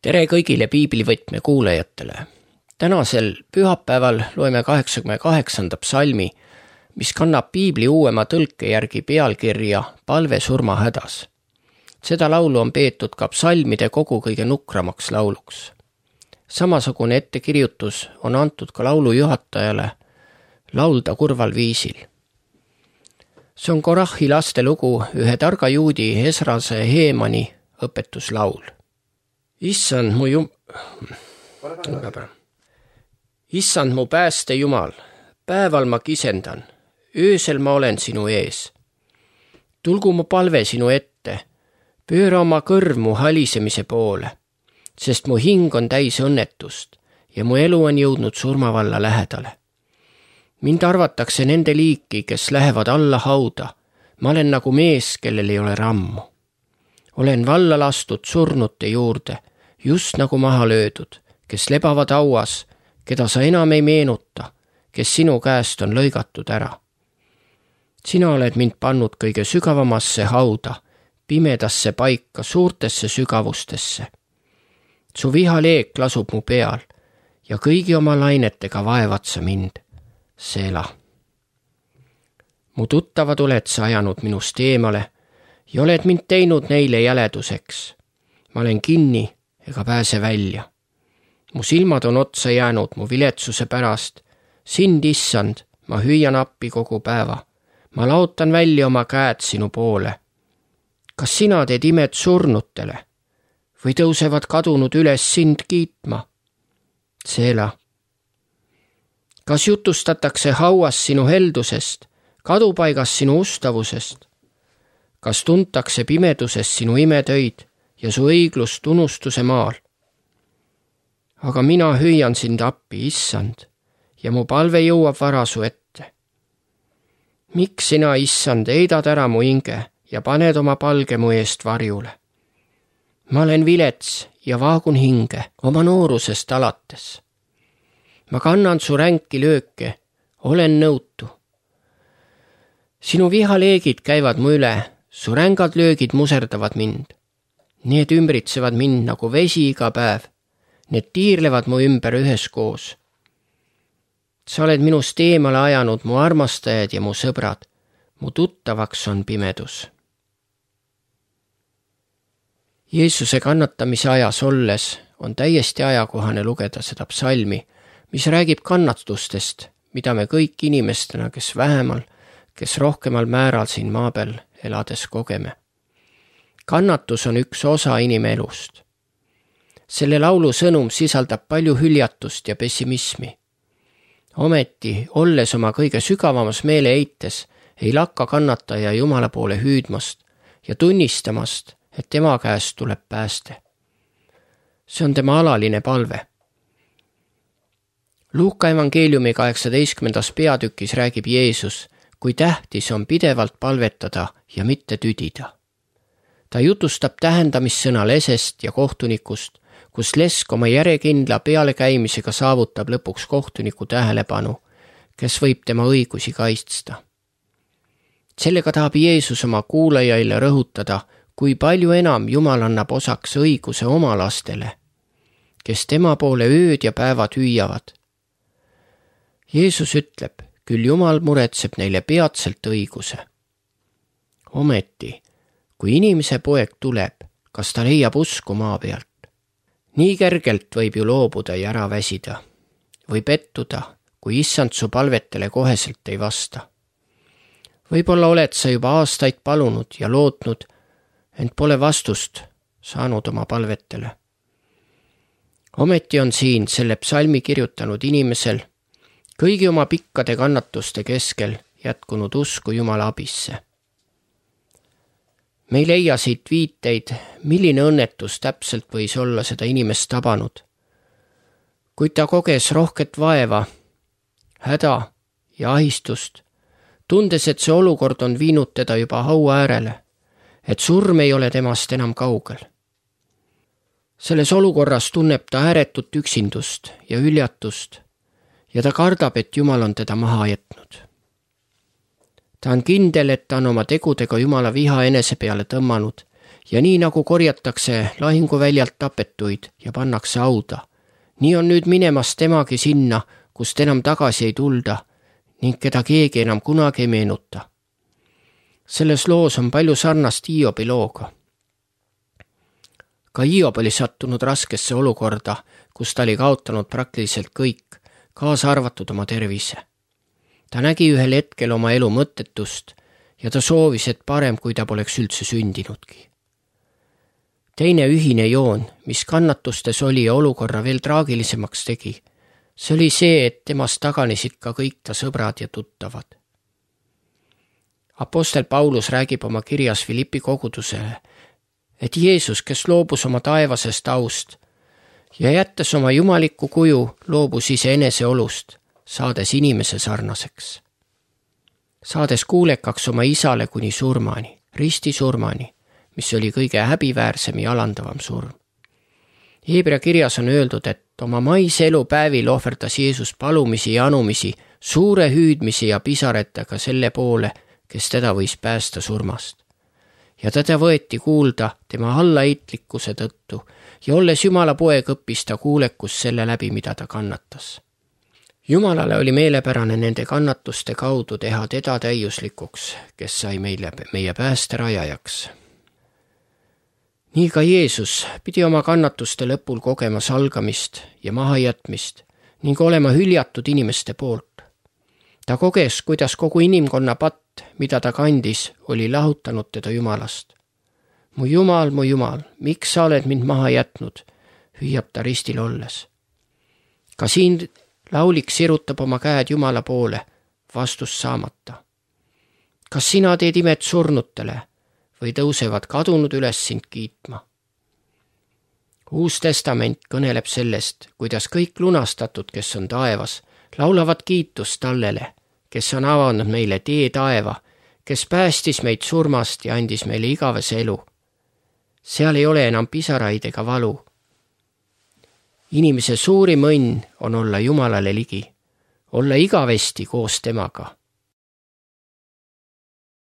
Tere kõigile piiblivõtme kuulajatele. Tänasel pühapäeval loeme 88. psalmi, mis kannab piibli uuema tõlke järgi pealkirja Palve surmahädas. Seda laulu on peetud ka psalmide kogu kõige nukramaks lauluks. Samasugune ettekirjutus on antud ka laulu juhatajale laulda kurval viisil. See on Korahi laste lugu, ühe targa juudi Esrase Heemani õpetuslaul. Issand mu pääste Jumal, päeval ma kisendan, öösel ma olen sinu ees. Tulgu mu palve sinu ette, pööra oma kõrv mu halisemise poole, sest mu hing on täis õnnetust ja mu elu on jõudnud surmavalla lähedale. Mind arvatakse nende liiki, kes lähevad alla hauda. Ma olen nagu mees, kellel ei ole rammu. Olen valla lastud surnute juurde, just nagu maha löödud, kes lebavad hauas, keda sa enam ei meenuta, kes sinu käest on lõigatud ära. Sina oled mind pannud kõige sügavamasse hauda, pimedasse paika, suurtesse sügavustesse. Su vihaleek lasub mu peal ja kõigi oma lainetega vaevad sa mind. Seela. Mu tuttavad oled sa ajanud minust eemale ja oled mind teinud neile jäleduseks. Ma olen kinni ega pääse välja. Mu silmad on otsa jäänud mu viletsuse pärast. Sind, issand, ma hüüan appi kogu päeva. Ma laotan välja oma käed sinu poole. Kas sina teed imed surnutele või tõusevad kadunud üles sind kiitma? Seela. Kas jutustatakse hauas sinu heldusest, kadupaigas sinu ustavusest? Kas tuntakse pimeduses sinu imetöid ja su õiglust unustuse maal? Aga mina hüüan sind appi, issand, ja mu palve jõuab vara su ette. Miks sina, issand, heidad ära mu hinge ja paned oma palge mu eest varjule? Ma olen vilets ja vaagun hinge oma noorusest alates. Ma kannan su ränki lööke, olen nõutu. Sinu vihaleegid käivad mu üle, su rängad löögid muserdavad mind. Need ümbritsevad mind nagu vesi iga päev. Need tiirlevad mu ümber üheskoos. Sa oled minust eemale ajanud mu armastajad ja mu sõbrad. Mu tuttavaks on pimedus. Jeesuse kannatamise ajas olles on täiesti ajakohane lugeda seda psalmi, mis räägib kannatustest, mida me kõik inimestena, kes vähemal, kes rohkemal määral siin maa peal elades kogeme. Kannatus on üks osa inimelust. Selle laulu sõnum sisaldab palju hüljatust ja pessimismi. Ometi, olles oma kõige sügavamas meeleheites, ei lakka kannataja Jumala poole hüüdmast ja tunnistamast, et tema käest tuleb pääste. See on tema alaline palve. Luuka evangeeliumi 18. peatükis räägib Jeesus, kui tähtis on pidevalt palvetada ja mitte tüdida. Ta jutustab tähendamissõna lesest ja kohtunikust, kus lesk oma järjekindla pealekäimisega saavutab lõpuks kohtuniku tähelepanu, kes võib tema õigusi kaitsta. Sellega tahab Jeesus oma kuulajaile rõhutada, kui palju enam Jumal annab osaks õiguse oma lastele, kes tema poole ööd ja päevad hüüavad. Jeesus ütleb, küll Jumal muretseb neile peatselt õiguse. Ometi, kui inimese poeg tuleb, kas ta leiab usku maa pealt? Nii kergelt võib ju loobuda ja ära väsida. Või pettuda, kui issand su palvetele koheselt ei vasta. Võib-olla oled sa juba aastaid palunud ja lootnud, ent pole vastust saanud oma palvetele. Ometi on siin selle psalmi kirjutanud inimesel kõigi oma pikkade kannatuste keskel jätkunud usku Jumala abisse. Me ei leia siit viiteid, milline õnnetus täpselt võis olla seda inimest tabanud. Kuid ta koges rohket vaeva, häda ja ahistust, tundes, et see olukord on viinud teda juba haua äärele, et surm ei ole temast enam kaugel. Selles olukorras tunneb ta ääretut üksindust ja üljatust ja ta kardab, et Jumal on teda maha jätnud. Ta on kindel, et ta on oma tegudega Jumala viha enese peale tõmmanud ja nii nagu korjatakse lahinguväljalt tapetuid ja pannakse hauda, nii on nüüd minemas temagi sinna, kust enam tagasi ei tulda ning keda keegi enam kunagi ei meenuta. Selles loos on palju sarnast Hiobi looga. Ka Hiob oli sattunud raskesse olukorda, kus ta oli kaotanud praktiliselt kõik, kaasa arvatud oma tervise. Ta nägi ühel hetkel oma elu mõttetust ja ta soovis, et parem, kui ta poleks üldse sündinudki. Teine ühine joon, mis kannatustes oli ja olukorra veel traagilisemaks tegi, see oli see, et temast taganesid ka kõik ta sõbrad ja tuttavad. Apostel Paulus räägib oma kirjas Filippi kogudusele, et Jeesus, kes loobus oma taevasest aust ja jättes oma jumalikku kuju, loobus iseenese olust, saades inimese sarnaseks. Saades kuulekaks oma isale kuni surmani, ristisurmani, mis oli kõige häbiväärsem ja alandavam surm. Heebrea kirjas on öeldud, et oma maise elupäevil ohverdas Jeesus palumisi ja anumisi, suure hüüdmisi ja pisaretega selle poole, kes teda võis päästa surmast. Ja teda võeti kuulda tema allaheitlikkuse tõttu ja olles Jumala poeg, õppis ta kuulekus selle läbi, mida ta kannatas. Jumalale oli meelepärane nende kannatuste kaudu teha teda täiuslikuks, kes sai meie pääste rajajaks. Nii ka Jeesus pidi oma kannatuste lõpul kogema salgamist ja mahajätmist ning olema hüljatud inimeste poolt. Ta koges, kuidas kogu inimkonna patt, mida ta kandis, oli lahutanud teda Jumalast. Mu Jumal, miks sa oled mind maha jätnud, hüüab ta ristil olles. Ka siin laulik sirutab oma käed Jumala poole, vastust saamata. Kas sina teed imet surnutele või tõusevad kadunud üles sind kiitma? Uus testament kõneleb sellest, kuidas kõik lunastatud, kes on taevas, laulavad kiitust tallele, kes on avanud meile tee taeva, kes päästis meid surmast ja andis meile igavese elu. Seal ei ole enam pisaraid ega valu. Inimese suurim õnn on olla Jumalale ligi, olla igavesti koos temaga